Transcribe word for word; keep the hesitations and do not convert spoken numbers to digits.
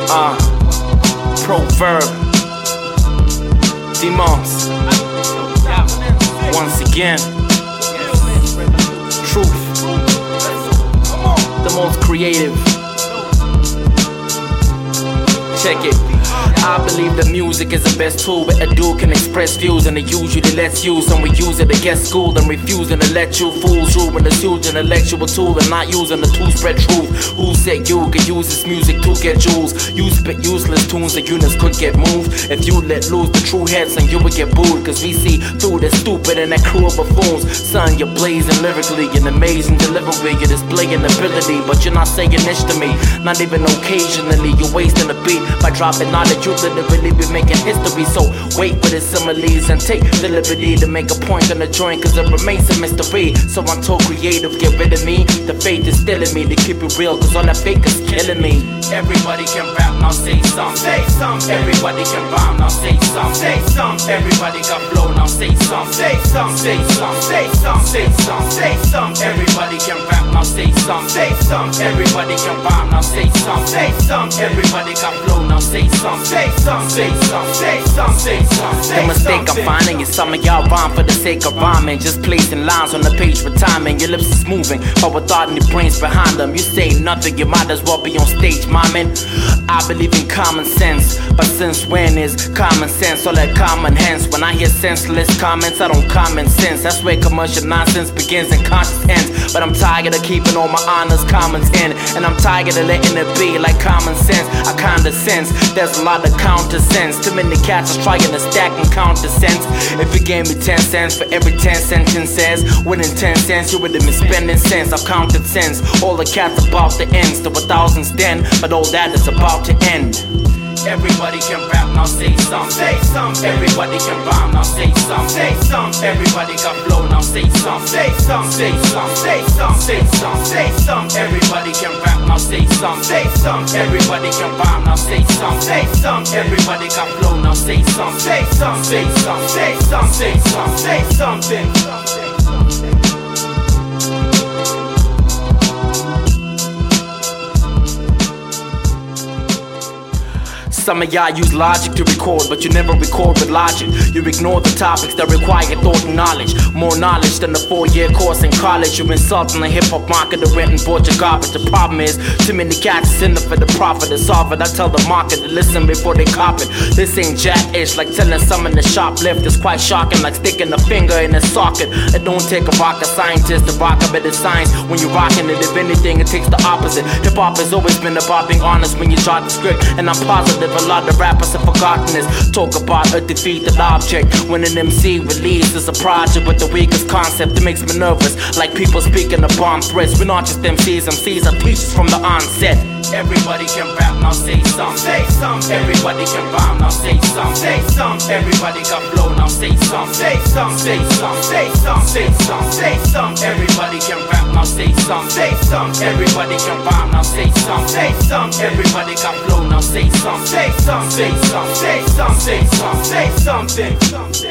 Uh, Proverb, Demons. Once again, truth, the most creative. Check it. I believe that music is the best tool where a dude can express views, and it usually lets use, and we use it to get schooled and refusing to let you fools rule when it's huge intellectual tool and not using the tool spread truth. Who said you could use this music to get jewels? You spit useless tunes that units could get moved. If you let loose the true heads, then you would get booed, cause we see through the stupid and that crew of buffoons. Son, you're blazing lyrically, an amazing delivery, you're displaying ability, but you're not saying this to me, not even occasionally. You're wasting the beat by dropping knowledge. You literally be making history, so wait for the similes and take the liberty to make a point on the joint, cause it remains a mystery. So I'm too creative, get rid of me. The faith is still in me, to keep it real, cause all that fake is killing me. Everybody can rap, now say some, say some. Everybody can rhyme, now say some, say some. Everybody got flow, now say some, say some, say some, say some, say some, say some. Everybody can rap, now say some, say some. Everybody can rhyme, now say some, say some. Everybody got flow, now say some, say some, say some, say some, say some. The mistake I'm finding is some of y'all rhyme for the sake of rhyming, just placing lines on the page for timing. Your lips is moving, but with thought and your brains behind them. You say nothing, you might as well be on stage miming. I believe in common sense, but since when is common sense all that common? Hence, when I hear senseless comments, I don't common sense. That's where commercial nonsense begins and conscious ends. But I'm tired of keeping all my honors commons in, and I'm tired of letting it be like common sense. I kinda sense there's a lot of counter sense. Too many cats are trying to stack and counter sense. If you gave me ten cents for every ten sentences, within ten cents you would have been spending cents. I've counted cents. All the cats about to end, still a thousands then, but all that is about to end. Everybody can rap, now say some, say some. Everybody can rhyme, now say some, say some. Everybody got flow, now say some, say some, say some, say some, say some, say some. Everybody can rap, now say some, say some. Everybody can rhyme, now say some, say some. Everybody got flow, now say some, say some, say some, say some, say some, say something. Some of y'all use logic to record, but you never record with logic. You ignore the topics that require thought and knowledge. More knowledge than a four-year course in college. You're insulting the hip-hop market that went and bought your garbage. The problem is, too mmany cats is in it for the profit to solve it. I tell the market to listen before they cop it. This ain't jack-ish, like telling someone to shoplift. It's quite shocking, like sticking a finger in a socket. It don't take a rocket scientist to rock a bit of science. When you're rocking it, if anything, it takes the opposite. Hip-hop has always been about being honest when you jot the script, and I'm positive a lot of rappers have forgotten this. Talk about a defeated object when an M C releases a project with the weakest concept. It makes me nervous, like people speaking of bomb threats. We're not just M Cs, M Cs are teachers from the onset. Everybody can rap, now say some, say some. Everybody can rhyme, now say some, say some. Everybody got flow, now say some, say some, say some, say some, say some, say some. Everybody can rap, now say some, say some. Everybody can rhyme, now say some, say some. Everybody got flow, now say some, say some, say some, say some, say some, say something.